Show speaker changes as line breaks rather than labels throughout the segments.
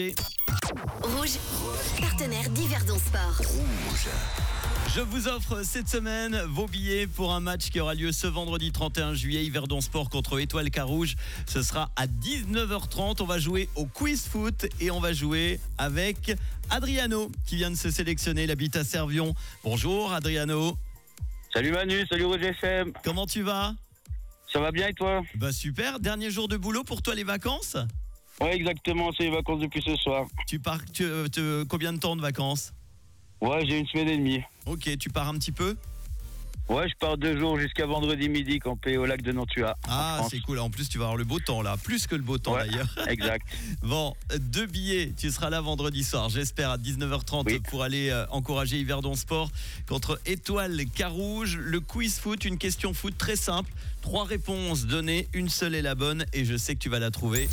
Rouge, partenaire d'Yverdon Sport.
Je vous offre cette semaine vos billets pour un match qui aura lieu ce vendredi 31 juillet, Yverdon Sport contre Étoile Carouge. Ce sera à 19h30. On va jouer au quiz foot et on va jouer avec Adriano qui vient de se sélectionner. Il habite à Servion. Bonjour Adriano.
Salut Manu, salut Rouge FM.
Comment tu vas ?
Ça va bien et toi ?
Bah super. Dernier jour de boulot pour toi, les vacances ?
Ouais, exactement, c'est les vacances depuis ce soir.
Tu pars combien de temps de vacances ?
Ouais, j'ai une semaine et demie.
Ok, tu pars un petit peu ?
Ouais, je pars 2 jours jusqu'à vendredi midi camper au lac de Nantua.
Ah, c'est cool. En plus, tu vas avoir le beau temps là. Plus que le beau temps
Ouais,
d'ailleurs.
exact.
Bon, 2 billets. Tu seras là vendredi soir, j'espère, à 19h30
Oui.
pour aller encourager Yverdon Sport contre Étoile Carouge. Le quiz foot, une question foot très simple. 3 réponses données, une seule est la bonne et je sais que tu vas la trouver.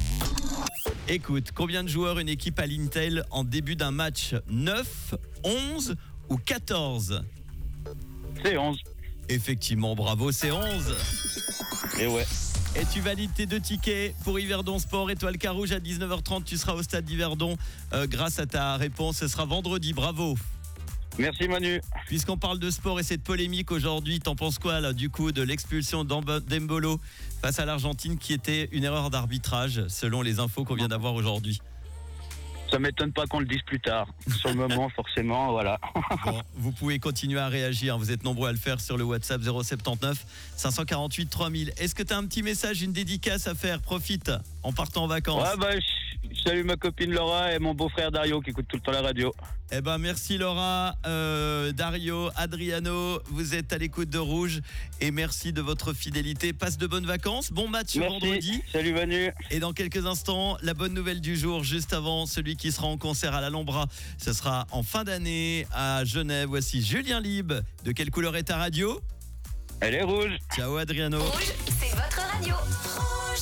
Écoute, combien de joueurs une équipe aligne-t-elle en début d'un match ? 9, 11 ou 14 ?
C'est 11.
Effectivement, bravo, c'est 11.
Et ouais.
Et tu valides tes 2 tickets pour Yverdon Sport, Étoile Carouge à 19h30. Tu seras au stade d'Yverdon grâce à ta réponse. Ce sera vendredi, bravo.
Merci Manu.
Puisqu'on parle de sport et cette polémique aujourd'hui, t'en penses quoi là, du coup, de l'expulsion d'Embolo face à l'Argentine qui était une erreur d'arbitrage selon les infos qu'on vient d'avoir aujourd'hui ?
Ça m'étonne pas qu'on le dise plus tard. Sur le moment, forcément, voilà.
Bon, vous pouvez continuer à réagir, vous êtes nombreux à le faire sur le WhatsApp 079 548 3000. Est-ce que tu as un petit message, une dédicace à faire ? Profite en partant en vacances.
Ouais, bah, je salue ma copine Laura et mon beau-frère Dario qui écoute tout le temps la radio.
Eh ben merci Laura, Dario, Adriano, vous êtes à l'écoute de Rouge et merci de votre fidélité. Passe de bonnes vacances, bon match
Merci.
vendredi.
Salut Manu.
Et dans quelques instants, la bonne nouvelle du jour, juste avant celui qui sera en concert à l'Alhambra. Ce sera en fin d'année à Genève. Voici Julien Lieb. De quelle couleur est ta radio ?
Elle est rouge.
Ciao Adriano.
Rouge, c'est votre radio.